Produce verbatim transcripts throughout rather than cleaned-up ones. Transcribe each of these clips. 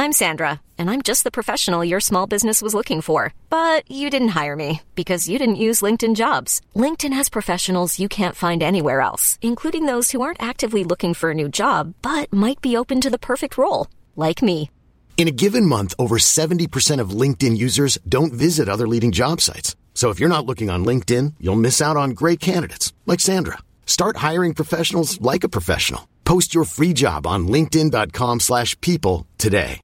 I'm Sandra, and I'm just the professional your small business was looking for. But you didn't hire me because you didn't use LinkedIn Jobs. LinkedIn has professionals you can't find anywhere else, including those who aren't actively looking for a new job, but might be open to the perfect role, like me. In a given month, over seventy percent of LinkedIn users don't visit other leading job sites. So if you're not looking on LinkedIn, you'll miss out on great candidates like Sandra. Start hiring professionals like a professional. Post your free job on linkedin.com slash people today.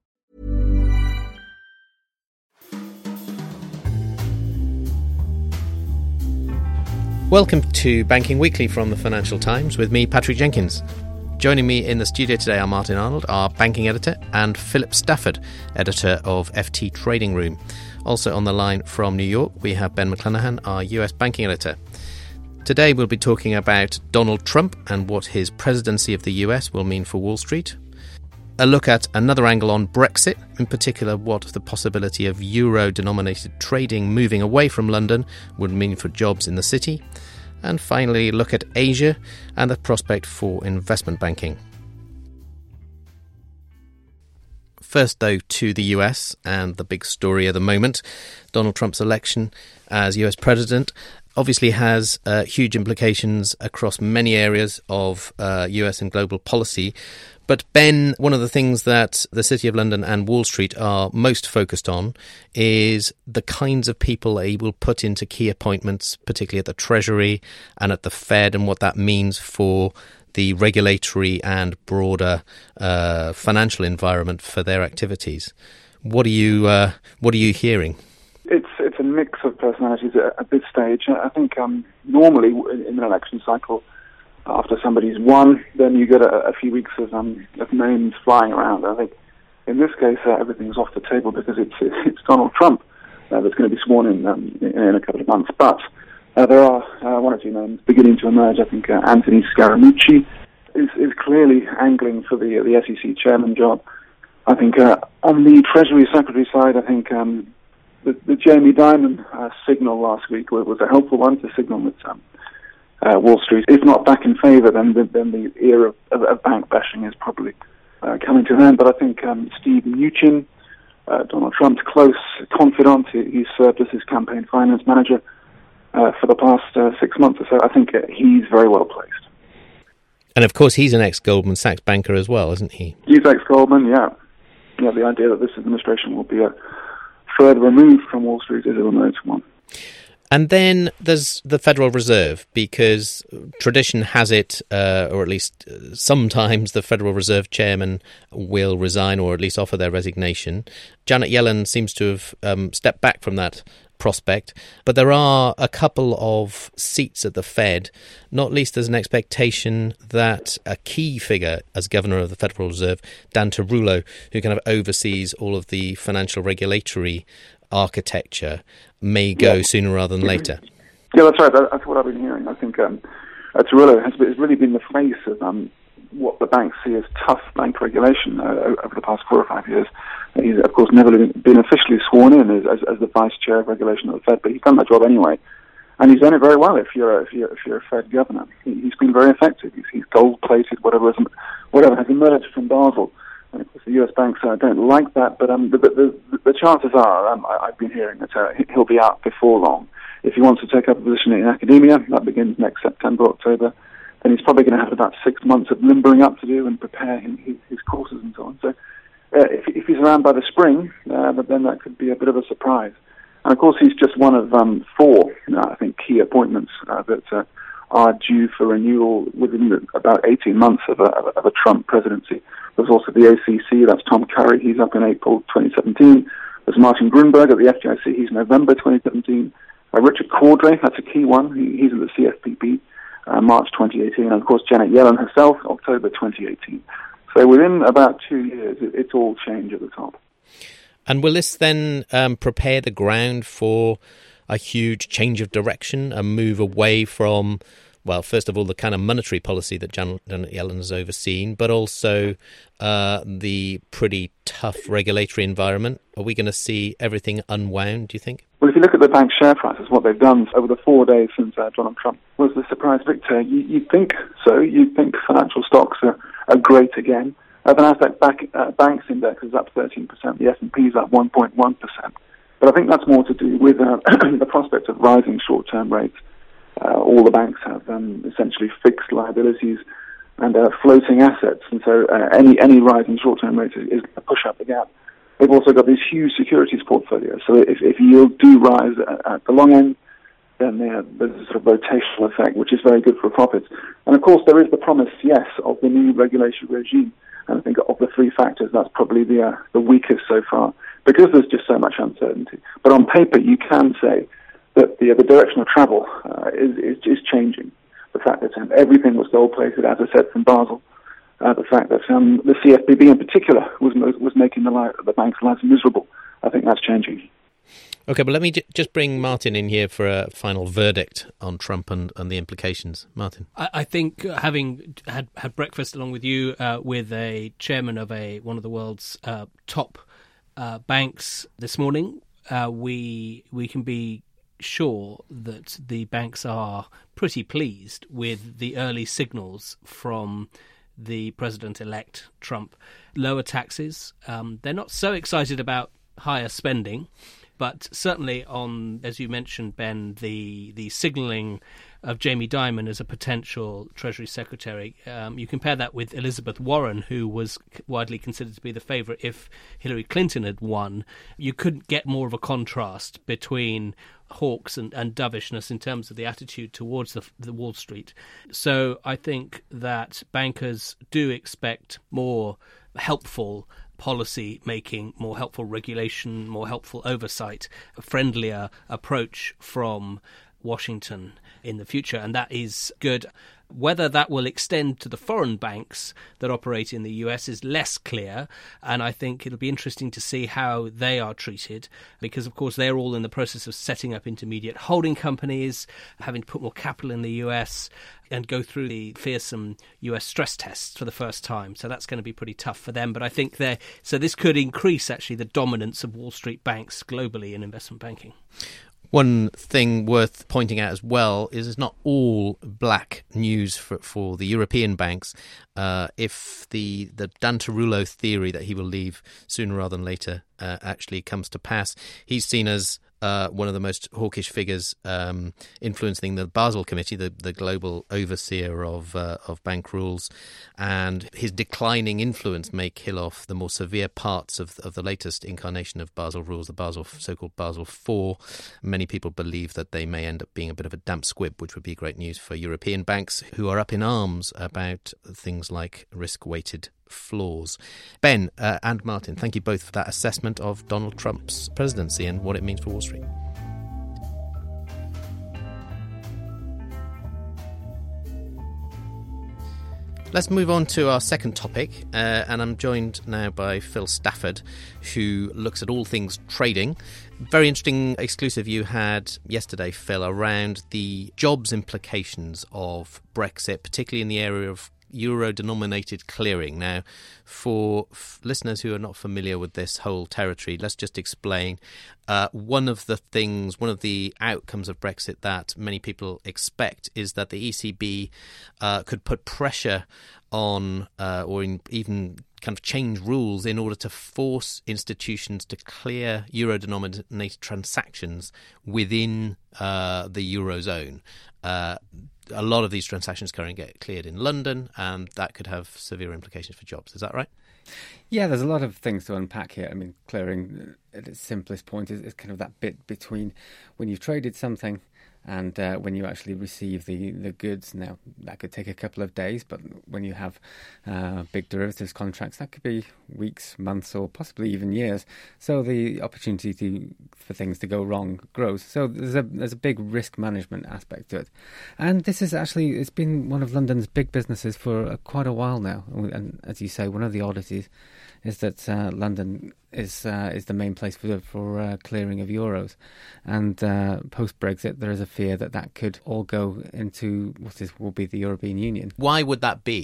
Welcome to Banking Weekly from the Financial Times with me, Patrick Jenkins. Joining me in the studio today are Martin Arnold, our banking editor, and Philip Stafford, editor of F T Trading Room. Also on the line from New York, we have Ben McClanahan, our U S banking editor. Today we'll be talking about Donald Trump and what his presidency of the U S will mean for Wall Street. A look at another angle on Brexit, in particular what the possibility of euro-denominated trading moving away from London would mean for jobs in the city. And finally, look at Asia and the prospect for investment banking. First, though, to the U S and the big story of the moment. Donald Trump's election as U S president obviously has uh, huge implications across many areas of uh, U S and global policy. But Ben, one of the things that the City of London and Wall Street are most focused on is the kinds of people he will put into key appointments, particularly at the Treasury and at the Fed, and what that means for the regulatory and broader uh, financial environment for their activities. What are you uh, What are you hearing? It's it's a mix of personalities at, at this stage. I think um, normally in an election cycle, after somebody's won, then you get a, a few weeks of, um, of names flying around. I think in this case uh, everything's off the table because it's it's Donald Trump uh, that's going to be sworn in um, in, in a couple of months. But Uh, there are uh, one or two names beginning to emerge. I think uh, Anthony Scaramucci is, is clearly angling for the the S E C chairman job. I think uh, on the Treasury Secretary side, I think um, the, the Jamie Dimon uh, signal last week was, was a helpful one to signal that um, uh, Wall Street, if not back in favour, then, then the era of, of bank bashing is probably uh, coming to an end. But I think um, Steve Mnuchin, uh, Donald Trump's close confidant, he, he served as his campaign finance manager Uh, for the past uh, six months or so. I think uh, he's very well placed. And of course, he's an ex-Goldman Sachs banker as well, isn't he? He's ex-Goldman, yeah. Yeah, the idea that this administration will be a further removed from Wall Street is a remote one. And then there's the Federal Reserve, because tradition has it, uh, or at least sometimes the Federal Reserve chairman will resign or at least offer their resignation. Janet Yellen seems to have um, stepped back from that prospect, but there are a couple of seats at the Fed, not least there's an expectation that a key figure as governor of the Federal Reserve, Dan Tarullo, who kind of oversees all of the financial regulatory architecture, may go yeah. sooner rather than later. Yeah, that's right. That's what I've been hearing. I think um, uh, Tarullo has, has really been the face of um, what the banks see as tough bank regulation uh, over the past four or five years. He's, of course, never been officially sworn in as, as, as the vice chair of regulation of the Fed, but he's done that job anyway. And he's done it very well if you're a, if you're, if you're a Fed governor. He, he's been very effective. He's, he's gold-plated whatever, is, whatever has emerged from Basel. And of course, the U S banks uh, don't like that, but um, the, the, the chances are, um, I, I've been hearing that uh, he'll be out before long. If he wants to take up a position in academia, that begins next September, October, then he's probably going to have about six months of limbering up to do and prepare his, his courses and so on. So uh, if, if he's around by the spring, uh, but then that could be a bit of a surprise. And of course, he's just one of um, four, you know, I think, key appointments uh, that uh, are due for renewal within the, about eighteen months of a, of a Trump presidency. There's also the O C C, that's Tom Curry, he's up in April twenty seventeen. There's Martin Gruenberg at the F D I C, he's November twenty seventeen. Uh, Richard Cordray, that's a key one, he, he's at the C F P B, uh, March twenty eighteen. And of course, Janet Yellen herself, October twenty eighteen. So within about two years, it, it's all change at the top. And will this then um, prepare the ground for a huge change of direction, a move away from, well, first of all, the kind of monetary policy that Janet Yellen has overseen, but also uh, the pretty tough regulatory environment? Are we going to see everything unwound, do you think? Well, if you look at the bank share prices, what they've done over the four days since uh, Donald Trump was the surprise victor, you, you'd think so. You'd think financial stocks are, are great again. Uh, the Nasdaq back, uh, Banks Index is up thirteen percent. The S and P is up one point one percent. But I think that's more to do with uh, the prospect of rising short-term rates. Uh, all the banks have um, essentially fixed liabilities and uh, floating assets, and so uh, any any rise in short-term rates is, is going to push up the gap. They've also got these huge securities portfolios, so if, if yields do rise at, at the long end, then there, there's a sort of rotational effect, which is very good for profits. And of course, there is the promise, yes, of the new regulatory regime. And I think of the three factors, that's probably the uh, the weakest so far, because there's just so much uncertainty. But on paper, you can say that the uh, the direction of travel uh, is, is is changing. The fact that um, everything was gold-plated, as I said, from Basel. Uh, the fact that um, the C F P B in particular was was making the, li- the bank's lives miserable. I think that's changing. Okay, but let me j- just bring Martin in here for a final verdict on Trump and, and the implications. Martin. I, I think having had, had breakfast along with you uh, with a chairman of a one of the world's uh, top uh, banks this morning, uh, we we can be sure that the banks are pretty pleased with the early signals from the president-elect Trump. Lower taxes. Um, they're not so excited about higher spending. But certainly on, as you mentioned, Ben, the the signalling of Jamie Dimon as a potential Treasury Secretary, um, you compare that with Elizabeth Warren, who was widely considered to be the favourite if Hillary Clinton had won. You couldn't get more of a contrast between hawks and, and dovishness in terms of the attitude towards the, the Wall Street. So I think that bankers do expect more helpful policy making, more helpful regulation, more helpful oversight, a friendlier approach from Washington in the future, and that is good. Whether that will extend to the foreign banks that operate in the U S is less clear, and I think it'll be interesting to see how they are treated, because of course they're all in the process of setting up intermediate holding companies, having to put more capital in the U S and go through the fearsome U S stress tests for the first time. So that's going to be pretty tough for them. But I think they're so this could increase actually the dominance of Wall Street banks globally in investment banking. One thing worth pointing out as well is it's not all black news for, for the European banks. Uh, if the, the Dan Tarullo theory that he will leave sooner rather than later uh, actually comes to pass, he's seen as uh, one of the most hawkish figures um, influencing the Basel Committee, the, the global overseer of uh, of bank rules, and his declining influence may kill off the more severe parts of, of the latest incarnation of Basel rules, the Basel so-called Basel four. Many people believe that they may end up being a bit of a damp squib, which would be great news for European banks who are up in arms about things like risk-weighted floors. Ben uh, and Martin, thank you both for that assessment of Donald Trump's presidency and what it means for Wall Street. Let's move on to our second topic, uh, and I'm joined now by Phil Stafford, who looks at all things trading. Very interesting exclusive you had yesterday, Phil, around the jobs implications of Brexit, particularly in the area of euro-denominated clearing. Now, for f- listeners who are not familiar with this whole territory, let's just explain. Uh, one of the things, one of the outcomes of Brexit that many people expect is that the E C B uh, could put pressure on uh, or in, even kind of change rules in order to force institutions to clear euro-denominated transactions within uh, the Eurozone. Uh, a lot of these transactions currently get cleared in London, and that could have severe implications for jobs. Is that right? Yeah, there's a lot of things to unpack here. I mean, clearing at its simplest point is, is kind of that bit between when you've traded something and uh, when you actually receive the, the goods. Now, that could take a couple of days, but when you have uh, big derivatives contracts, that could be weeks, months, or possibly even years. So the opportunity to, for things to go wrong grows. So there's a there's a big risk management aspect to it. And this is actually, it's been one of London's big businesses for uh, quite a while now. And as you say, one of the oddities is that uh, London is uh, is the main place for for uh, clearing of euros, and uh, post Brexit there is a fear that that could all go into what is will be the European Union. Why would that be,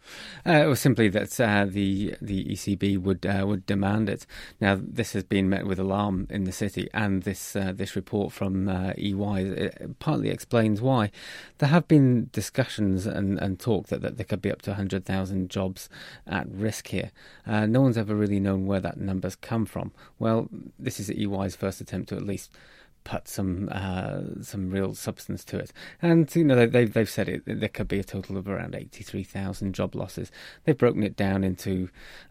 Uh, it was simply that uh, the the E C B would uh, would demand it. Now, this has been met with alarm in the city, and this uh, this report from uh, E Y it partly explains why. There have been discussions and, and talk that, that there could be up to one hundred thousand jobs at risk here. Uh, no one's ever really known where that number's come from. Well, this is E Y's first attempt to at least put some uh, some real substance to it, and you know they've they've said it there could be a total of around eighty-three thousand job losses. They've broken it down into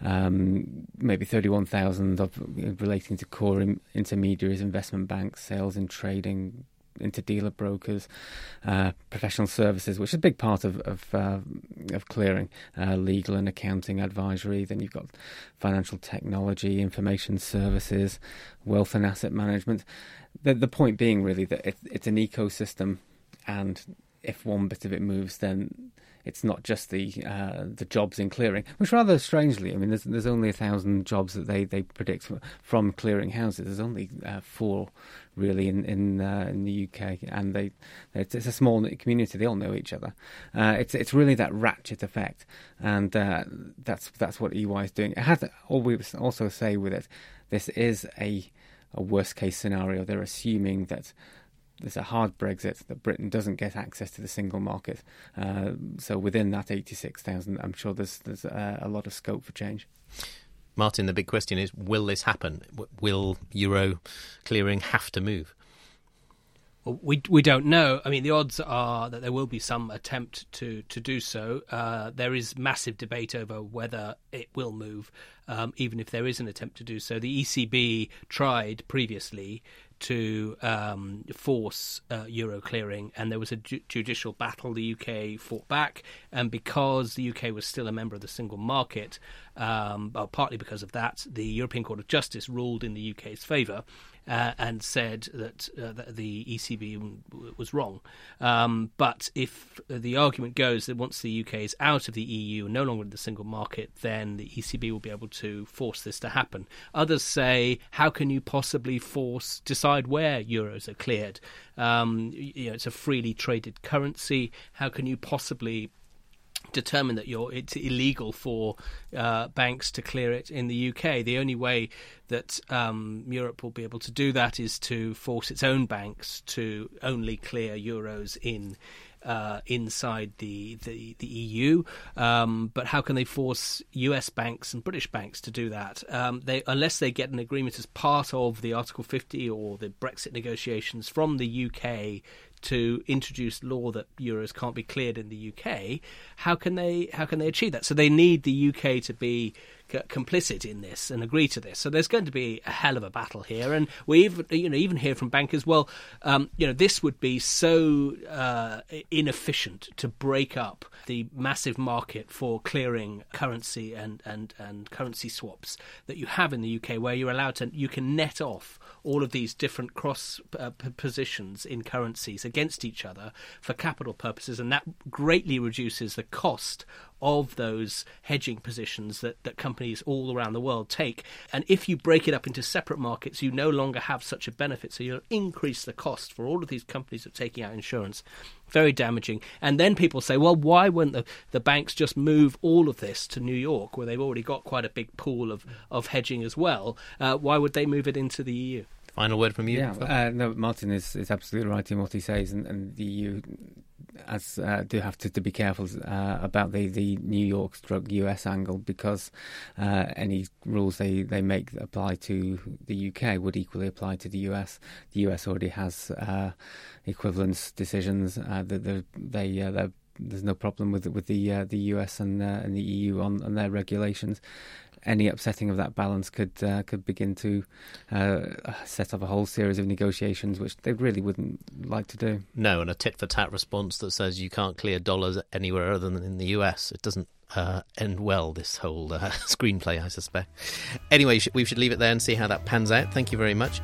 um, maybe thirty-one thousand of relating to core in, intermediaries, investment banks, sales and trading, interdealer brokers, uh, professional services, which is a big part of of, uh, of clearing, uh, legal and accounting advisory. Then you've got financial technology, information services, wealth and asset management. The, the point being really that it, it's an ecosystem, and if one bit of it moves, then it's not just the uh, the jobs in clearing, which rather strangely, I mean, there's there's only a thousand jobs that they, they predict from clearing houses. There's only uh, four really in in, uh, in the U K, and they it's, it's a small community. They all know each other. Uh, it's it's really that ratchet effect, and uh, that's that's what E Y is doing. It has always also say with it, this is a a worst case scenario. They're assuming that there's a hard Brexit, that Britain doesn't get access to the single market. Uh, so within that eighty-six thousand, I'm sure there's there's a, a lot of scope for change. Martin, the big question is, will this happen? W- will euro clearing have to move? Well, we we don't know. I mean, the odds are that there will be some attempt to, to do so. Uh, there is massive debate over whether it will move, um, even if there is an attempt to do so. The E C B tried previously to um, force uh, euro clearing, and there was a ju- judicial battle. The U K fought back, and because the U K was still a member of the single market, um, well, partly because of that, the European Court of Justice ruled in the U K's favour. Uh, and said that, uh, that the E C B was wrong. Um, but if the argument goes that once the U K is out of the E U and no longer in the single market, then the E C B will be able to force this to happen. Others say, how can you possibly force, decide where euros are cleared? Um, you know, it's a freely traded currency. How can you possibly determine that you're it's illegal for uh, banks to clear it in the U K? The only way that um, Europe will be able to do that is to force its own banks to only clear euros in uh, inside the the, the E U. Um, but how can they force U S banks and British banks to do that? Um, they unless they get an agreement as part of the Article fifty or the Brexit negotiations from the U K to introduce law that euros can't be cleared in the U K, how can they how can they achieve that? So they need the U K to be c- complicit in this and agree to this. So there's going to be a hell of a battle here, and we even you know even hear from bankers, well, um, you know this would be so uh, inefficient to break up the massive market for clearing currency and and and currency swaps that you have in the U K, where you're allowed to you can net off all of these different cross uh, p- positions in currencies against each other for capital purposes, and that greatly reduces the cost of those hedging positions that, that companies all around the world take. And if you break it up into separate markets, you no longer have such a benefit, so you'll increase the cost for all of these companies of taking out insurance. Very damaging. And then people say, well, why wouldn't the, the banks just move all of this to New York, where they've already got quite a big pool of, of hedging as well? Uh, why would they move it into the E U? Final word from you? Yeah, uh, no, Martin is, is absolutely right in what he says, and, and the E U as uh, do have to, to be careful uh, about the, the New York stroke U S angle, because uh, any rules they, they make that apply to the U K would equally apply to the U S. The U S already has uh, equivalence decisions uh, that they, they uh, there's no problem with with the uh, the U S and uh, and the E U on, on their regulations. Any upsetting of that balance could uh, could begin to uh, set up a whole series of negotiations, which they really wouldn't like to do. No, and a tit-for-tat response that says you can't clear dollars anywhere other than in the U S. It doesn't uh, end well, this whole uh, screenplay, I suspect. Anyway, we should leave it there and see how that pans out. Thank you very much.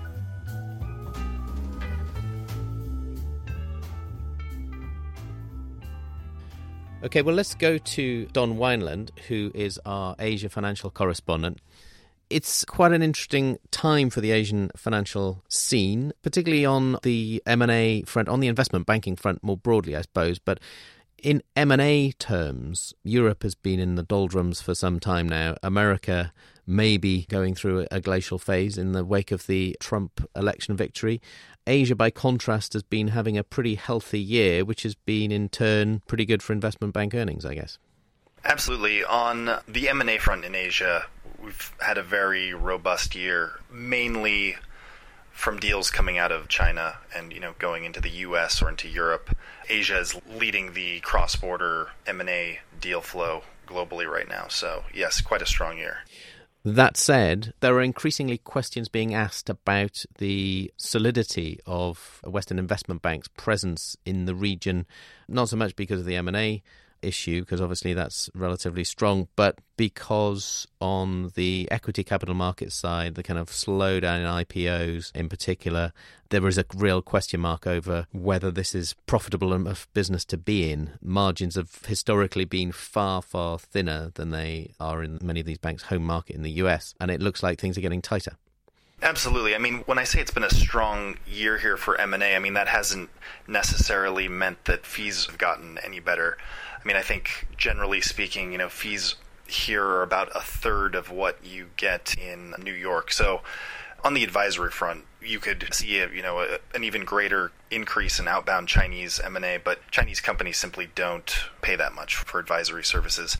OK, well, let's go to Don Wineland, who is our Asia financial correspondent. It's quite an interesting time for the Asian financial scene, particularly on the M and A front, on the investment banking front more broadly, I suppose. But In M and A terms, Europe has been in the doldrums for some time now. America may be going through a glacial phase in the wake of the Trump election victory. Asia, by contrast, has been having a pretty healthy year, which has been, in turn, pretty good for investment bank earnings, I guess. Absolutely. On the M and A front in Asia, we've had a very robust year, mainly from deals coming out of China and, you know, going into the U S or into Europe. Asia is leading the cross-border M and A deal flow globally right now. So, yes, quite a strong year. That said, there are increasingly questions being asked about the solidity of Western investment banks' presence in the region, not so much because of the M and A issue, because obviously that's relatively strong, but because on the equity capital market side, the kind of slowdown in I P Os in particular, there is a real question mark over whether this is profitable enough business to be in. Margins have historically been far, far thinner than they are in many of these banks' home market in the U S, and it looks like things are getting tighter. Absolutely. I mean, when I say it's been a strong year here for M and A, I mean, that hasn't necessarily meant that fees have gotten any better. I mean, I think generally speaking, you know, fees here are about a third of what you get in New York. So on the advisory front, you could see, a, you know, a, an even greater increase in outbound Chinese M and A, but Chinese companies simply don't pay that much for advisory services.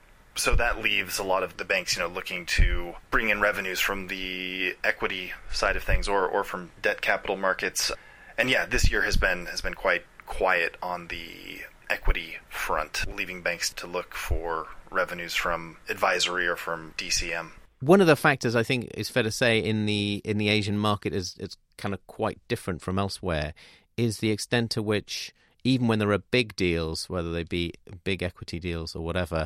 So that leaves a lot of the banks, you know, looking to bring in revenues from the equity side of things or, or from debt capital markets. And yeah, this year has been has been quite quiet on the equity front, leaving banks to look for revenues from advisory or from D C M. One of the factors I think is fair to say in the in the Asian market is it's kind of quite different from elsewhere is the extent to which even when there are big deals, whether they be big equity deals or whatever,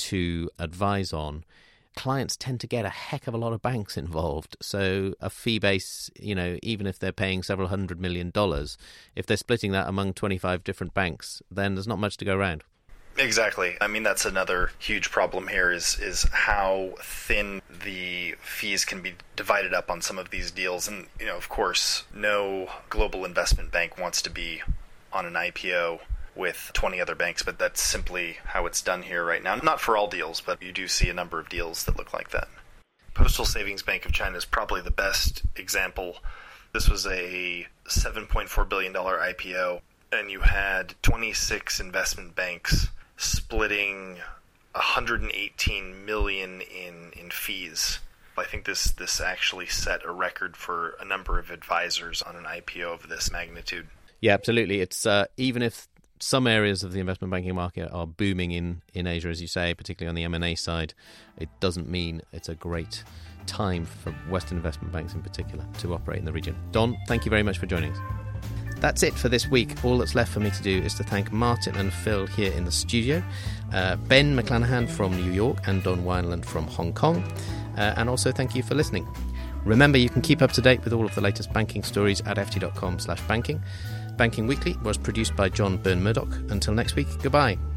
to advise on, clients tend to get a heck of a lot of banks involved. So a fee base, you know, even if they're paying several hundred million dollars, if they're splitting that among twenty-five different banks, then there's not much to go around. Exactly. I mean, that's another huge problem here is is how thin the fees can be divided up on some of these deals. And, you know, of course, no global investment bank wants to be on an I P O with twenty other banks, but that's simply how it's done here right now. Not for all deals, but you do see a number of deals that look like that. Postal Savings Bank of China is probably the best example. This was a seven point four billion dollars I P O, and you had twenty-six investment banks splitting one hundred eighteen million dollars in, in fees. I think this, this actually set a record for a number of advisors on an I P O of this magnitude. Yeah, absolutely. It's uh, even if some areas of the investment banking market are booming in, in Asia, as you say, particularly on the M and A side, it doesn't mean it's a great time for Western investment banks in particular to operate in the region. Don, thank you very much for joining us. That's it for this week. All that's left for me to do is to thank Martin and Phil here in the studio, uh, Ben McClanahan from New York and Don Wineland from Hong Kong, uh, and also thank you for listening. Remember, you can keep up to date with all of the latest banking stories at ft.com slash banking. Banking Weekly was produced by John Byrne Murdoch. Until next week, goodbye.